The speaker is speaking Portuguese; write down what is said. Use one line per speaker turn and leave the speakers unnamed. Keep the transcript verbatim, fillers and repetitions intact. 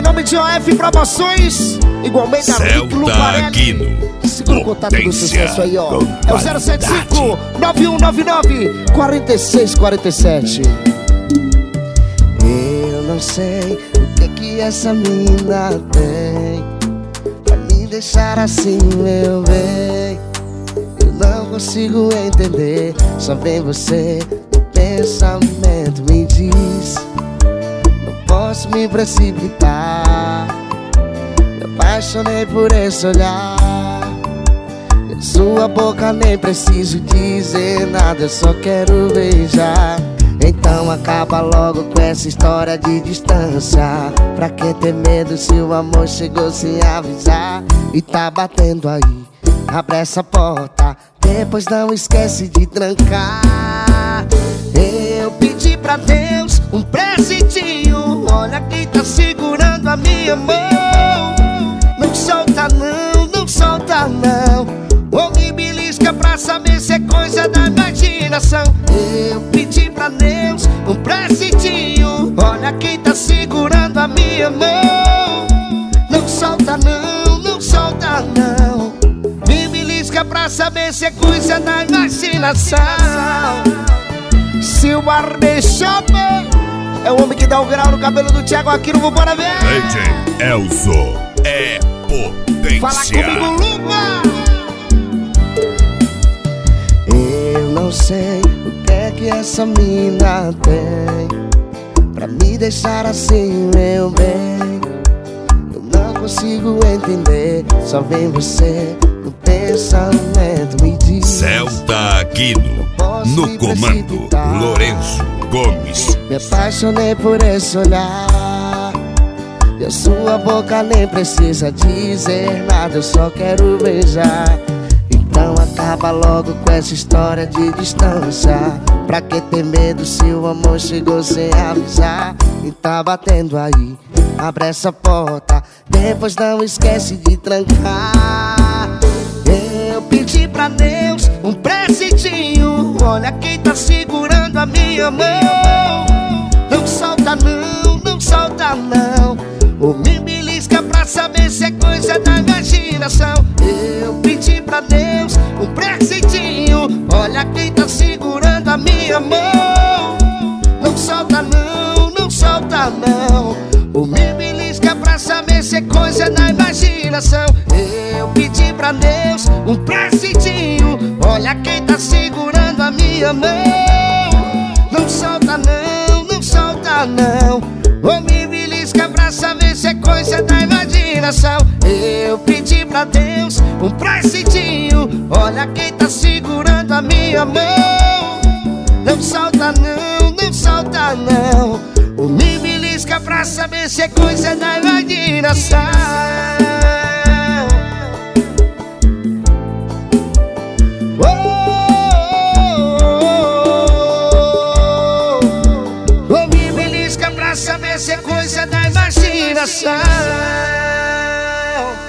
nome de O F Promoções, igualmente a Rico Luparelli. Segura o contato do sucesso aí, ó. É o zero sete cinco, nove um nove nove, quatro seis quatro sete.
Eu não sei o que que essa mina tem pra me deixar assim, meu bem. Eu não consigo entender, só vem você no pensamento. Me diz, não posso me precipitar. Me apaixonei por esse olhar. Em sua boca nem preciso dizer nada, eu só quero beijar. Então acaba logo com essa história de distância. Pra que ter medo se o amor chegou sem avisar? E tá batendo aí, abre essa porta, depois não esquece de trancar. Eu pedi pra Deus um presentinho, olha quem tá segurando a minha mão. Não solta não, não solta não, ou me belisca pra saber se é coisa da imaginação. Eu pedi pra Deus um presentinho, olha quem tá segurando a minha mão. Não solta não, não solta não, me belisca pra saber se é coisa da imaginação.
Silmar Bechop é o homem que dá o grau no cabelo do Thiago aqui no Vambora Ver.
D J Elzo é potência.
Fala comigo, Lupa.
Eu não sei o que é que essa mina tem pra me deixar assim, meu bem. Eu não consigo entender, só vem você no pensamento. Me diz,
Celta Aquino, no comando, Lourenço Gomes.
Me apaixonei por esse olhar, e a sua boca nem precisa dizer nada, eu só quero beijar. Então acaba logo com essa história de distância. Pra que ter medo se o amor chegou sem avisar? E tá batendo aí, abre essa porta, depois não esquece de trancar. Eu pedi pra Deus um presentinho, olha quem tá segurando a minha mão. Não solta não, não solta não, ou me belisca pra saber se é coisa da imaginação. Eu pedi pra Deus um presentinho, olha quem tá segurando a minha mão. Não solta não, não solta não, ou me belisca pra saber se é coisa da imaginação. Eu pedi pra Deus um presentinho, olha quem tá segurando a minha mão. Não solta não, não solta não, ou me belisca pra saber se é coisa da imaginação. Eu pedi pra Deus um presentinho, olha quem tá segurando a minha mão. Não solta não, não solta não, ou me belisca pra saber se é coisa da imaginação. Ou me belisca pra saber se é coisa da imaginação.